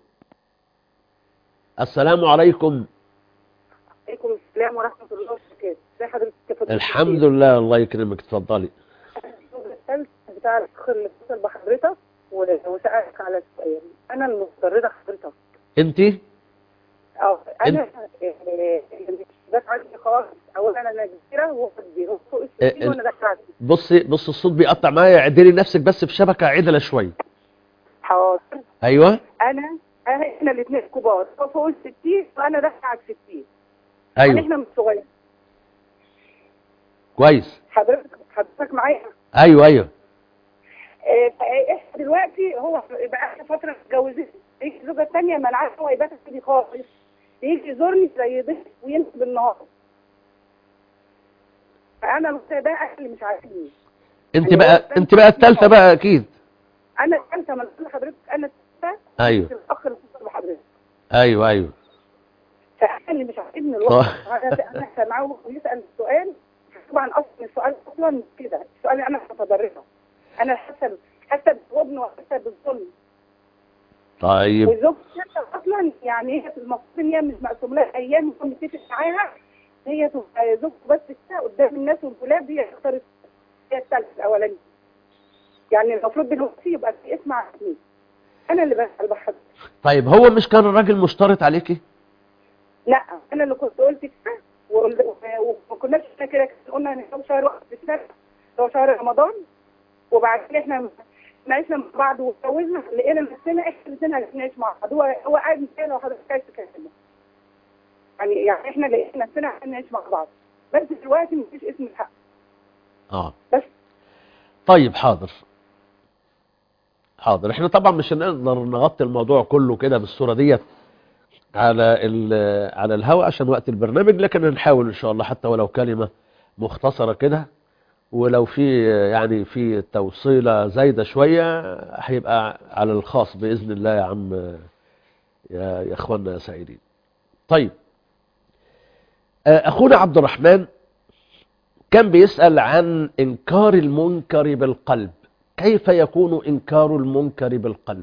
السلام عليكم. عليكم السلام ورحمة الله وبركاته. ازي حضرتك؟ الحمد لله الله يكرمك. اتفضلي. بتاع الاخ اللي اتصل بحضرتك وسألك على السؤال. انا المفترضة حضرتك. انت؟ انا ده عندي خالص. اولا انا كبيره وفدي فوق ال60 وانا داخله. بصي الصوت بيقطع معايا. اعدلي نفسك بس في شبكه عدله شويه. حاضر. ايوه. احنا الاثنين كبار، هو فوق ال60 وانا داخله على ال60. ايوه يعني احنا مش صغيرين. كويس. حضرتك معايا؟ ايوه. احنا دلوقتي هو بقى فتره متجوزين، يجي الزوجه الثانيه منعها هو يبات عندي خالص، يجي يزورني زي ضيف وينسى بالنهار. فانا ده اللي مش عارفني. انت بقى الثالثه بقى اكيد. انا الثالثه. ما انا حضرتك انا الثالثه. ايوه. الاخ اللي اتصل بحضرتك. ايوه. فانا اللي مش عارفني الوقت. انا سامعه ويسال السؤال. طبعا اصلا السؤال اصلا كده، السؤال اللي انا متضرره. انا حاسه بالظلم وحاسه بالظلم. طيب. وزوجتي اصلا يعني هي المفروض ان هي مش مقسوم لها ايام متفق معاها، هي تبقى زوجته بس كده قدام الناس والولاد، هي اختارت هي الثالثه الاولانيه. يعني المفروض دلوقتي يبقى في اسم عقلي. انا اللي بسال بحضرتك. طيب هو مش كان الراجل مشترط عليكي؟ لا انا اللي كنت قلت كده وما كناش كده قلنا ان هو شهر واحد في السنه، هو شهر رمضان. وبعدين احنا عشنا مع بعض واتجوزنا، لقينا نفسنا احنا الاثنين هنعيش مع بعض. هو قاعد مثال وحضرتك عايز تكلمه. يعني احنا لقينا نفسنا هنعيش مع بعض، بس دلوقتي مفيش اسم الحق. بس. طيب حاضر. احنا طبعا مش هنقدر نغطي الموضوع كله كده بالصوره ديت على الهواء عشان وقت البرنامج، لكن هنحاول ان شاء الله حتى ولو كلمه مختصره كده، ولو في يعني في توصيله زايده شويه هيبقى على الخاص باذن الله يا عم يا اخواننا يا سعيدين. طيب اخونا عبد الرحمن كان بيسأل عن انكار المنكر بالقلب. كيف يكون انكار المنكر بالقلب؟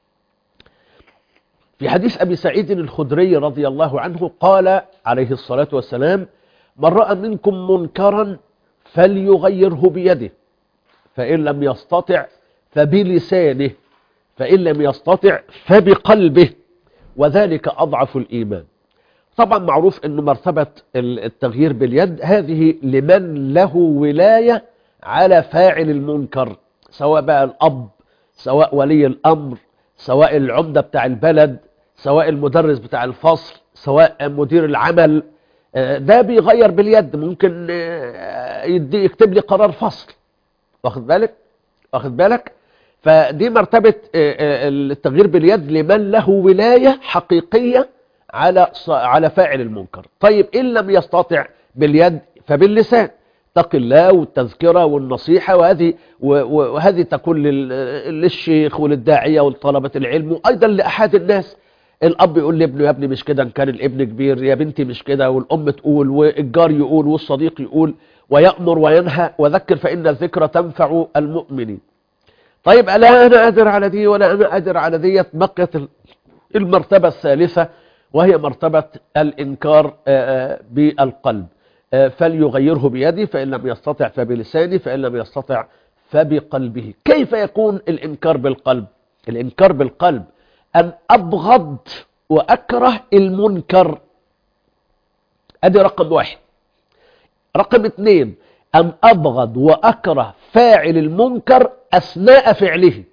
في حديث ابي سعيد الخدري رضي الله عنه قال عليه الصلاة والسلام: من رأى منكم منكرا فليغيره بيده، فإن لم يستطع فبلسانه، فإن لم يستطع فبقلبه، وذلك أضعف الإيمان. طبعا معروف أن مرتبة التغيير باليد هذه لمن له ولاية على فاعل المنكر، سواء بقى الأب، سواء ولي الأمر، سواء العمدة بتاع البلد، سواء المدرس بتاع الفصل، سواء مدير العمل. ده بيغير باليد، ممكن يكتب لي قرار فصل. واخد بالك؟ فدي مرتبة التغيير باليد لمن له ولاية حقيقية على فاعل المنكر. طيب إن لم يستطع باليد فباللسان، اتق الله والتذكرة والنصيحة، وهذه تكون للشيخ وللداعية ولطلبة العلم، وأيضا لأحد الناس. الأب يقول لابنه يا ابني مش كده، إن كان الابن كبير، يا بنتي مش كده، والأم تقول، والجار يقول، والصديق يقول، ويأمر وينهى، وذكر فإن الذكرى تنفع المؤمنين. طيب لا أنا قادر على دي ولا أنا قادر على دي، بقيت المرتبة الثالثة وهي مرتبة الإنكار بالقلب. فليغيره بيده، فإن لم يستطع فبلسانه، فإن لم يستطع فبقلبه. كيف يكون الإنكار بالقلب؟ الإنكار بالقلب أن أبغض وأكره المنكر، أدي رقم واحد. رقم اثنين، أن أبغض وأكره فاعل المنكر أثناء فعله.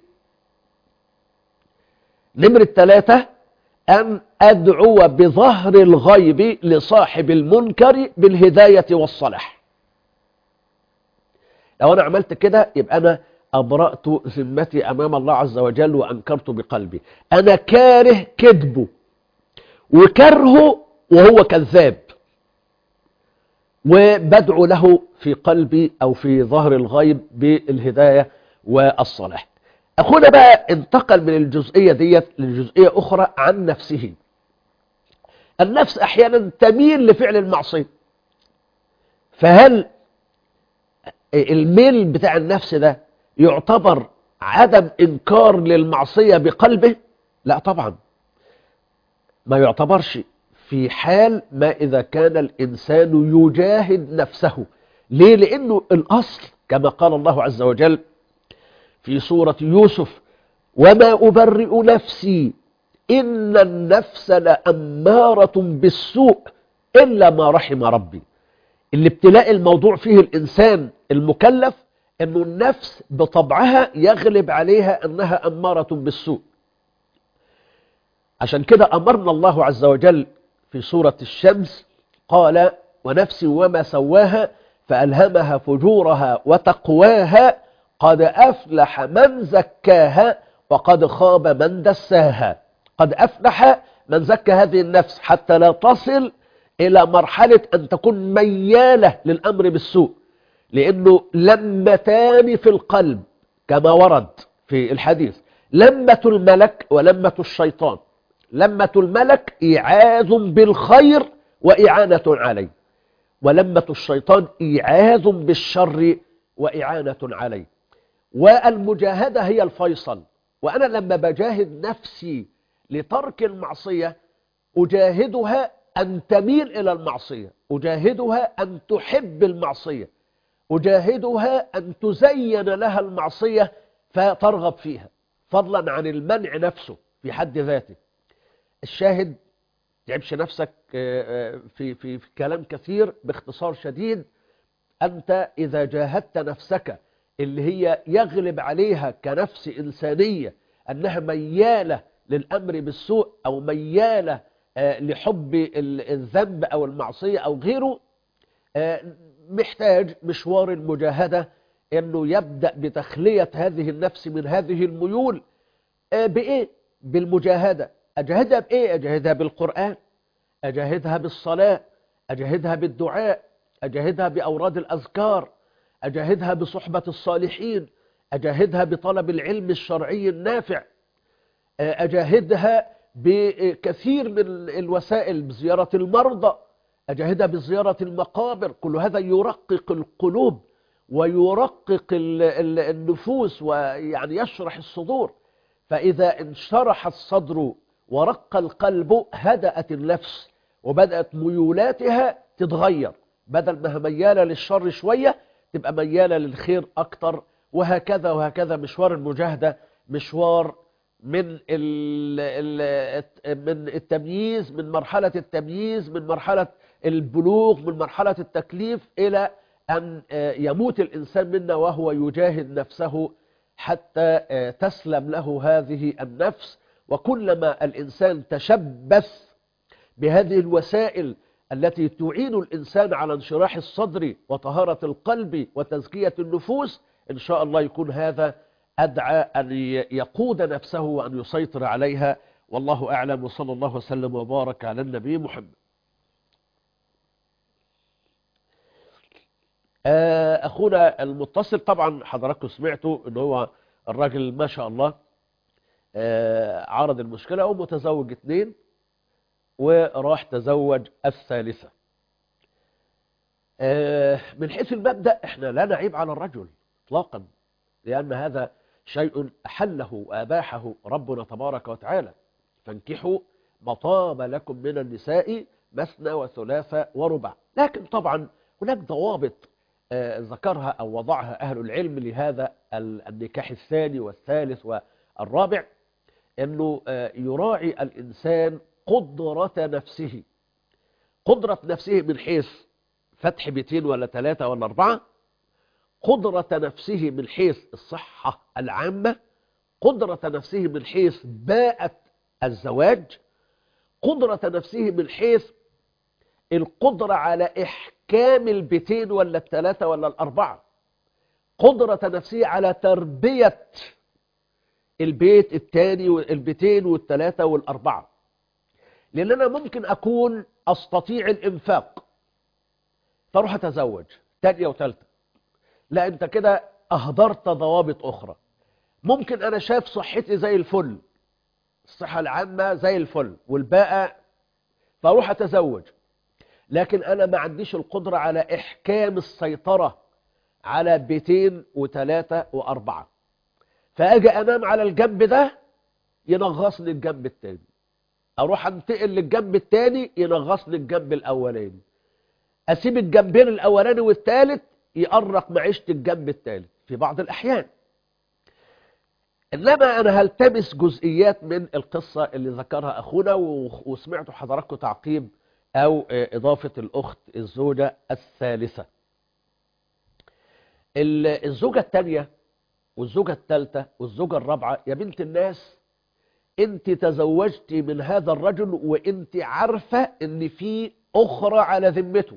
نمرة ثلاثة، أن أدعو بظهر الغيب لصاحب المنكر بالهداية والصلاح. لو أنا عملت كده يبقى أنا أبرأت ذمتي أمام الله عز وجل وأنكرت بقلبي. أنا كاره كذبه وكرهه وهو كذاب، وبدعو له في قلبي أو في ظهر الغيب بالهداية والصلاح. أخونا بقى انتقل من الجزئية ديت لجزئية أخرى عن نفسه. النفس أحيانا تميل لفعل المعصية، فهل الميل بتاع النفس ده يعتبر عدم إنكار للمعصية بقلبه؟ لا طبعا، ما يعتبرش في حال ما إذا كان الإنسان يجاهد نفسه. ليه؟ لأنه الأصل كما قال الله عز وجل في سورة يوسف: وما أبرئ نفسي إن النفس لأمارة بالسوء إلا ما رحم ربي. الابتلاء الموضوع فيه الإنسان المكلف أن النفس بطبعها يغلب عليها أنها أمارة بالسوء. عشان كده أمرنا الله عز وجل في سورة الشمس قال: ونفس وما سواها فألهمها فجورها وتقواها قد أفلح من زكاها وقد خاب من دساها. قد أفلح من زكى هذه النفس حتى لا تصل إلى مرحلة أن تكون ميالة للأمر بالسوء، لأنه لمتان في القلب كما ورد في الحديث: لمة الملك ولمة الشيطان. لمة الملك إيعاظ بالخير وإعانة عليه، ولمة الشيطان إيعاظ بالشر وإعانة عليه. والمجاهدة هي الفيصل. وأنا لما بجاهد نفسي لترك المعصية أجاهدها أن تميل إلى المعصية، أجاهدها أن تحب المعصية، أجاهدها أن تزين لها المعصية فترغب فيها، فضلا عن المنع نفسه في حد ذاته. الشاهد، تعبش نفسك في كلام كثير، باختصار شديد، أنت إذا جاهدت نفسك اللي هي يغلب عليها كنفس إنسانية أنها ميالة للأمر بالسوء أو ميالة لحب الذنب أو المعصية أو غيره، محتاج مشوار المجاهدة أنه يبدأ بتخلية هذه النفس من هذه الميول. بإيه؟ بالمجاهدة. أجاهدها بإيه؟ أجاهدها بالقرآن، أجاهدها بالصلاة، أجاهدها بالدعاء، أجاهدها بأوراد الأذكار، أجاهدها بصحبة الصالحين، أجاهدها بطلب العلم الشرعي النافع، أجاهدها بكثير من الوسائل، بزيارة المرضى، أجاهدها بزيارة المقابر. كل هذا يرقق القلوب ويرقق النفوس ويعني يشرح الصدور. فإذا انشرح الصدر ورق القلب هدأت النفس وبدأت ميولاتها تتغير، بدل ما هي ميالة للشر شوية تبقى ميالة للخير أكتر، وهكذا وهكذا. مشوار المجاهدة مشوار من التمييز، من مرحلة التمييز، من مرحلة البلوغ، من مرحلة التكليف، إلى أن يموت الإنسان منا وهو يجاهد نفسه حتى تسلم له هذه النفس. وكلما الإنسان تشبث بهذه الوسائل التي تعين الإنسان على انشراح الصدر وطهارة القلب وتزكية النفوس، إن شاء الله يكون هذا أدعى أن يقود نفسه وأن يسيطر عليها والله أعلم، وصلى الله وسلم وبارك على النبي محمد. أخونا المتصل طبعا حضراتكم سمعتوا ان هو الراجل ما شاء الله عرض المشكلة، هو متزوج 2 وراح تزوج الثالثة. من حيث المبدأ احنا لا نعيب على الرجل اطلاقا، لأن هذا شيء أحله وأباحه ربنا تبارك وتعالى. فانكحوا ما طاب لكم من النساء مثنى وثلاث ورباع. لكن طبعا هناك ضوابط ذكرها أو وضعها أهل العلم لهذا النكاح الثاني والثالث والرابع، أنه يراعي الإنسان قدرة نفسه، قدرة نفسه من حيث فتح 2 ولا 3 ولا 4، قدرة نفسه من حيث الصحة العامة، قدرة نفسه من حيث باءة الزواج، قدرة نفسه من حيث القدرة على إحكام 2 ولا 3 ولا 4، قدرة نفسه على تربية البيت الثاني وال2 وال3 وال4. لأن أنا ممكن أكون أستطيع الإنفاق فاروح أتزوج 2 و3، لا أنت كده أهدرت ضوابط أخرى. ممكن أنا شايف صحتي زي الفل، الصحة العامة زي الفل والباقة، فاروح أتزوج، لكن أنا ما عنديش القدرة على إحكام السيطرة على 2 و3 و4، فأجي أنام على الجنب ده ينغصني الجنب التاني، أروح أنتقل للجنب التاني ينغصني الجنب الأولاني، أسيب الجنبين الأولاني والثالث يقرق معيشة الجنب الثالث في بعض الأحيان. إنما أنا هلتمس جزئيات من القصة اللي ذكرها أخونا، وسمعتوا حضراتكم تعقيب أو إضافة الأخت الزوجة الثالثة. الزوجة الثانية والزوجة الثالثة والزوجة الرابعة، يا بنت الناس أنت تزوجتي من هذا الرجل وأنت عارفة أن في أخرى على ذمته،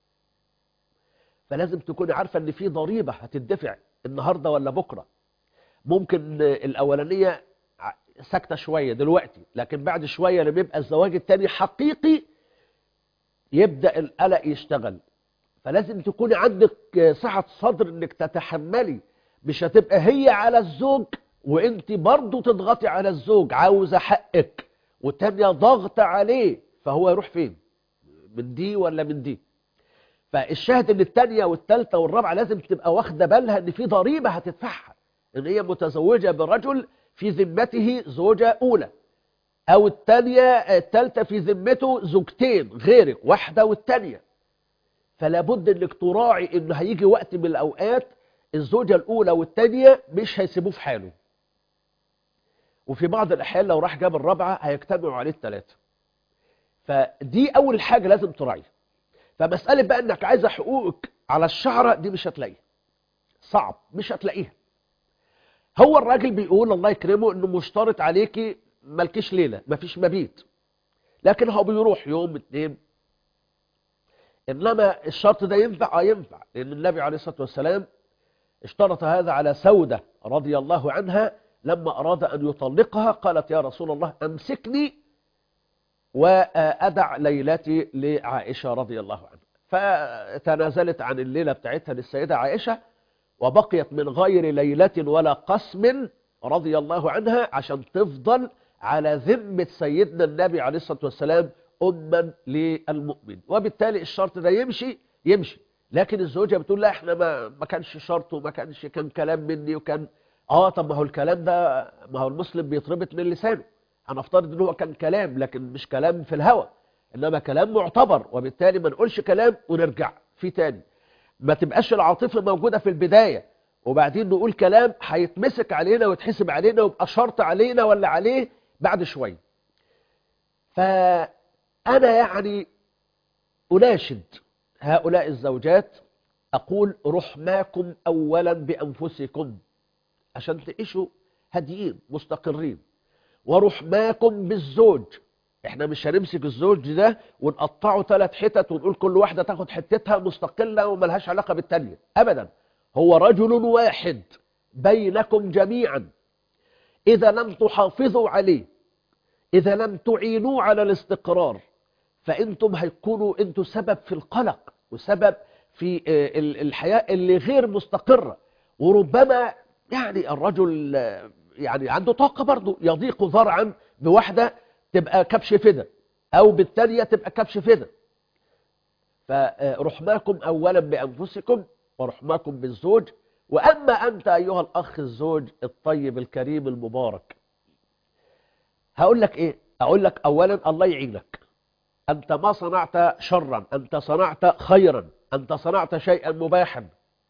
فلازم تكوني عارفة أن في ضريبة هتدفع النهاردة ولا بكرة. ممكن الأولانية ساكتة شوية دلوقتي، لكن بعد شوية لما يبقى الزواج الثاني حقيقي يبدأ القلق يشتغل. فلازم تكوني عندك صحة صدر انك تتحملي، مش هتبقى هي على الزوج وانت برضو تضغطي على الزوج عاوزة حقك والتانية ضغط عليه، فهو يروح فين؟ من دي ولا من دي؟ فالشاهد ان التانية والتالتة والرابعة لازم تبقى واخدة بالها ان في ضريبة هتدفعها، ان هي متزوجة برجل في ذمته زوجة اولى، او التالتة في ذمته زوجتين غيرك، واحدة والتانية. فلا بد انك تراعي انه هيجي وقت من الاوقات الزوجة الاولى والتانية مش هيسيبوه في حاله، وفي بعض الاحيان لو راح جاب الرابعة هيجتمعوا عليه الثلاثة. فدي اول حاجة لازم تراعيها. فمسألة بقى انك عايزة حقوقك على الشعرة دي مش هتلاقيها، صعب مش هتلاقيها. هو الراجل بيقول الله يكرمه انه مشترط عليكي مالكيش ليلة مفيش مبيت، لكن هو بيروح يوم 2. إنما الشرط ده ينفع؟ ينفع، لأن النبي عليه الصلاة والسلام اشترط هذا على سودة رضي الله عنها لما أراد أن يطلقها، قالت يا رسول الله أمسكني وأدع ليلتي لعائشة رضي الله عنها، فتنازلت عن الليلة بتاعتها للسيدة عائشة وبقيت من غير ليلة ولا قسم رضي الله عنها عشان تفضل على ذمة سيدنا النبي عليه الصلاة والسلام أما للمؤمن. وبالتالي الشرط ده يمشي. لكن الزوجة بتقول لا احنا ما كانش شرط وما كانش كان كلام مني وكان طب ما هو الكلام ده ما هو المسلم بيتربط من لسانه، هنفترض ان هو كان كلام لكن مش كلام في الهوى، انما كلام معتبر، وبالتالي ما نقولش كلام ونرجع في تاني. ما تبقاش العاطفة موجودة في البداية وبعدين نقول كلام هيتمسك علينا ويتحسب علينا ويبقى شرط علينا ولا عليه بعد شوية. فأنا يعني أناشد هؤلاء الزوجات، أقول رحماكم أولا بأنفسكم عشان تعيشوا هاديين مستقرين، ورحماكم بالزوج. احنا مش هنمسك الزوج ده ونقطعه 3 حتت ونقول كل واحدة تاخد حتتها مستقلة وملهاش علاقة بالتانية أبدا. هو رجل واحد بينكم جميعا، إذا لم تحافظوا عليه، إذا لم تعينوا على الاستقرار فأنتم هيكونوا أنتم سبب في القلق وسبب في الحياة اللي غير مستقرة. وربما يعني الرجل يعني عنده طاقة برضه يضيق ذرعا بواحدة تبقى كبش فدا أو بالتالية تبقى كبش فدا. فرحماكم أولا بأنفسكم ورحماكم بالزوج. وأما أنت أيها الأخ الزوج الطيب الكريم المبارك، هقول لك إيه؟ أقول لك أولا الله يعينك، أنت ما صنعت شرا، أنت صنعت خيرا، أنت صنعت شيئا مباحا،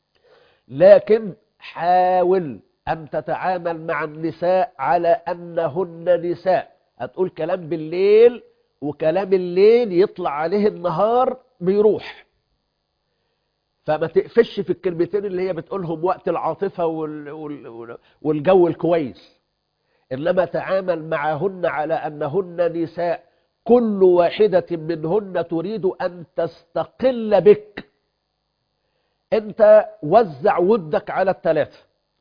لكن حاول أن تتعامل مع النساء على أنهن نساء. هتقول كلام بالليل وكلام الليل يطلع عليه النهار بيروح، فما تقفش في الكلمتين اللي هي بتقولهم وقت العاطفة والجو الكويس، إنما تعامل معهن على أنهن نساء، كل واحدة منهن تريد أن تستقل بك. أنت وزع ودك على الثلاثة،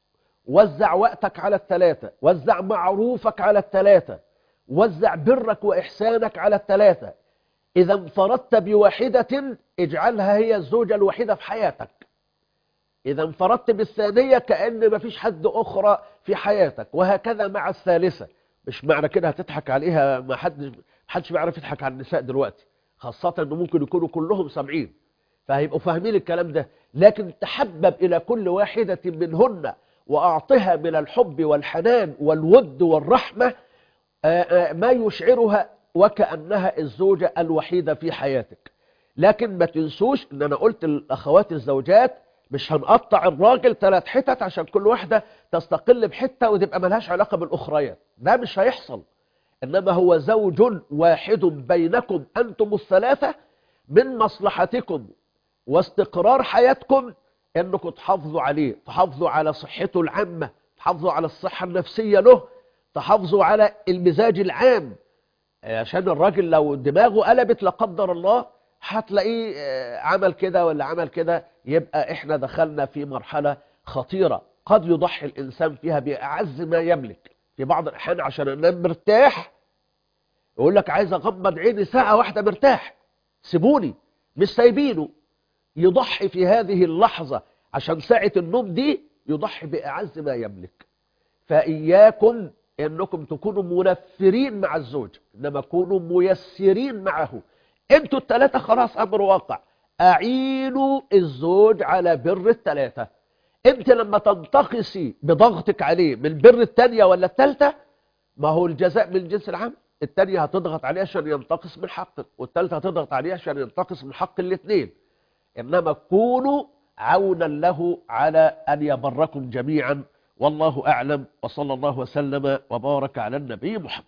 وزع وقتك على الثلاثة، وزع معروفك على الثلاثة، وزع برك وإحسانك على الثلاثة. إذا انفردت بواحدة اجعلها هي الزوجة الوحيدة في حياتك. إذا انفردت بالثانية كأن ما فيش حد أخرى في حياتك، وهكذا مع الثالثة. مش معنى كده هتضحك عليها، ما حدش بيعرف يضحك على النساء دلوقتي، خاصة أنه ممكن يكونوا كلهم سامعين فهيبقوا فاهمين الكلام ده. لكن تحبب إلى كل واحدة منهن وأعطها من الحب والحنان والود والرحمة ما يشعرها وكأنها الزوجة الوحيدة في حياتك. لكن ما تنسوش ان انا قلت للاخوات الزوجات مش هنقطع الراجل 3 حتت عشان كل واحدة تستقل بحتة وتبقى ملهاش علاقة بالاخريات، ده مش هيحصل. انما هو زوج واحد بينكم انتم الثلاثة، من مصلحتكم واستقرار حياتكم انكم تحافظوا عليه، تحافظوا على صحته العامة، تحافظوا على الصحة النفسية له، تحافظوا على المزاج العام. عشان الراجل لو دماغه قلبت لا قدر الله هتلاقيه عمل كده ولا عمل كده، يبقى احنا دخلنا في مرحلة خطيرة قد يضحي الإنسان فيها بأعز ما يملك. في بعض الأحيان عشان أنام مرتاح يقول لك عايز أغمض عيني ساعة واحدة مرتاح، سيبوني، مش سايبينه. يضحي في هذه اللحظة عشان ساعة النوم دي، يضحي بأعز ما يملك. فإياكم انكم تكونوا منفرين مع الزوج، انما كونوا ميسرين معه. انتوا الثلاثة خلاص امر واقع، اعينوا الزوج على بر الثلاثة. انت لما تنتقصي بضغطك عليه من بر الثانية ولا الثالثة، ما هو الجزاء من جنس العمل. الثانية هتضغط عليه عشان ينتقص من حقك، والثالثة هتضغط عليه عشان ينتقص من حق الاثنين. انما كونوا عونا له على ان يبركم جميعا. والله أعلم، وصلى الله وسلم وبارك على النبي محمد.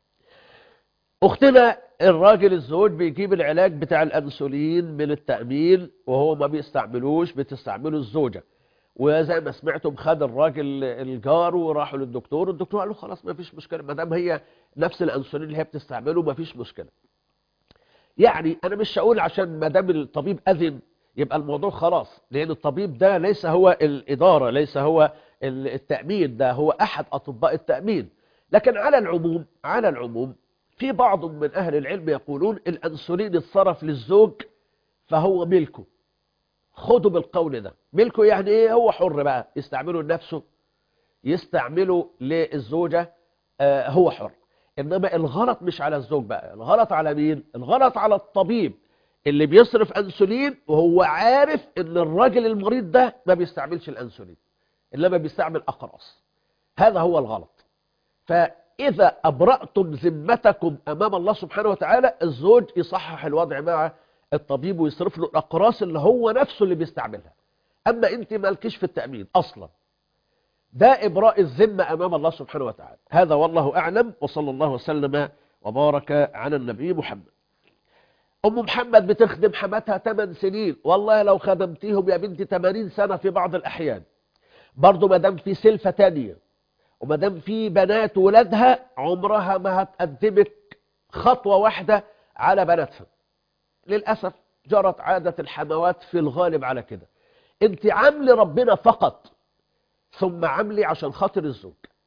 أختنا الراجل الزوج بيجيب العلاج بتاع الأنسولين من التأمين وهو ما بيستعملوش، بتستعمله الزوجة. وزي ما سمعتم خد الراجل الجار وراحوا للدكتور، الدكتور قال له خلاص ما فيش مشكلة، ما دام هي نفس الأنسولين اللي هي بتستعمله ما فيش مشكلة. يعني أنا مش هقول عشان ما دام الطبيب أذن يبقى الموضوع خلاص، لأن الطبيب ده ليس هو الإدارة، ليس هو التأمين، ده هو أحد أطباء التأمين. لكن على العموم في بعض من أهل العلم يقولون الأنسولين اتصرف للزوج فهو ملكه. خدوا بالقول ده، ملكه يعني إيه؟ هو حر بقى، يستعمله لنفسه يستعمله للزوجة، هو حر. إنما الغلط مش على الزوج بقى، الغلط على مين؟ الغلط على الطبيب اللي بيصرف أنسولين وهو عارف إن الراجل المريض ده ما بيستعملش الأنسولين، إنما بيستعمل أقراص. هذا هو الغلط. فإذا أبرأتم ذمتكم أمام الله سبحانه وتعالى، الزوج يصحح الوضع مع الطبيب ويصرف له الأقراص اللي هو نفسه اللي بيستعملها. أما أنت مالكش في التأمين أصلا، ده إبراء الذمة أمام الله سبحانه وتعالى. هذا والله أعلم، وصلى الله وسلم وبارك على النبي محمد. أم محمد بتخدم حماتها 8 سنين، والله لو خدمتيهم يا بنتي 80 سنة في بعض الأحيان، برضو مدام في سلفة تانية ومدام في بنات ولادها عمرها ما هتقدمك خطوة واحدة على بناتها. للأسف جرت عادة الحموات في الغالب على كده. انت عاملي ربنا فقط، ثم عاملي عشان خاطر الزوج.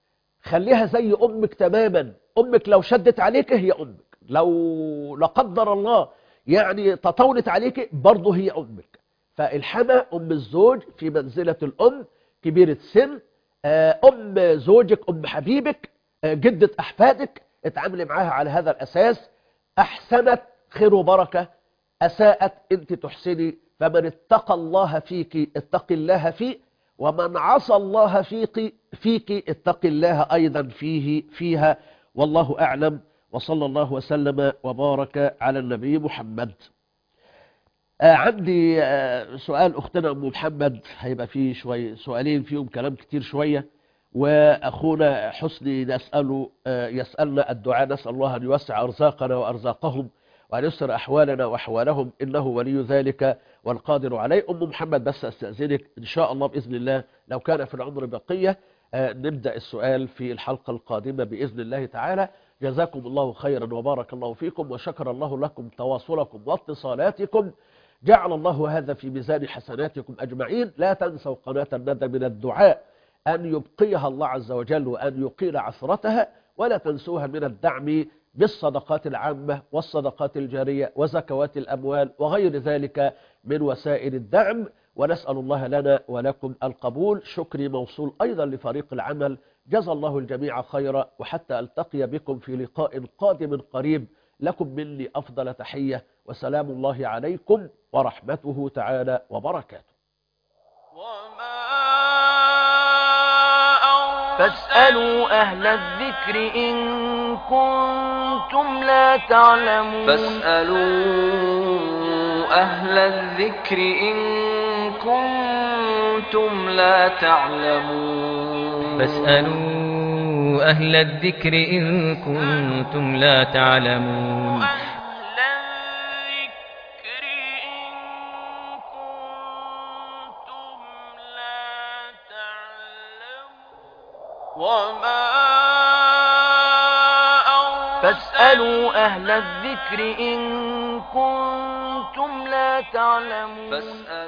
خليها زي أمك تماما. أمك لو شدت عليك هي أمك، لو لا قدر الله يعني تطاولت عليك برضه هي أمك. فالحمى أم الزوج في منزلة الأم، كبيرة سن، أم زوجك، أم حبيبك، جدة أحفادك. اتعاملي معاها على هذا الأساس. أحسنت خير وبركة، أساءت أنت تحسني. فمن اتقى الله فيك اتق الله فيه، ومن عصى الله فيك اتق الله أيضا فيها. والله أعلم، وصلى الله وسلم وبارك على النبي محمد. عندي سؤال أختنا أم محمد، هيبقى فيه شوية سؤالين فيهم كلام كتير شوية، وأخونا حسني يسألنا الدعاء، نسأل الله أن يوسع أرزاقنا وأرزاقهم وأن يسر أحوالنا وأحوالهم، إنه ولي ذلك والقادر عليه. أم محمد بس أستأذنك إن شاء الله بإذن الله لو كان في العمر بقية نبدأ السؤال في الحلقة القادمة بإذن الله تعالى. جزاكم الله خيرا وبارك الله فيكم، وشكر الله لكم تواصلكم واتصالاتكم. جعل الله هذا في ميزان حسناتكم أجمعين. لا تنسوا قناة الندى من الدعاء أن يبقيها الله عز وجل وأن يقيل عثرتها، ولا تنسوها من الدعم بالصدقات العامة والصدقات الجارية وزكوات الأموال وغير ذلك من وسائل الدعم. ونسأل الله لنا ولكم القبول. شكري موصول أيضا لفريق العمل، جزى الله الجميع خيرا، وحتى ألتقي بكم في لقاء قادم قريب، لكم مني أفضل تحية، وسلام الله عليكم ورحمته تعالى وبركاته. فاسألوا أهل الذكر إن كنتم لا تعلمون. فاسألوا أهل الذكر إن كنتم لا تعلمون. فاسألوا أهل الذكر إن كنتم لا تعلمون. فاسألوا أهل الذكر إن كنتم لا تعلمون.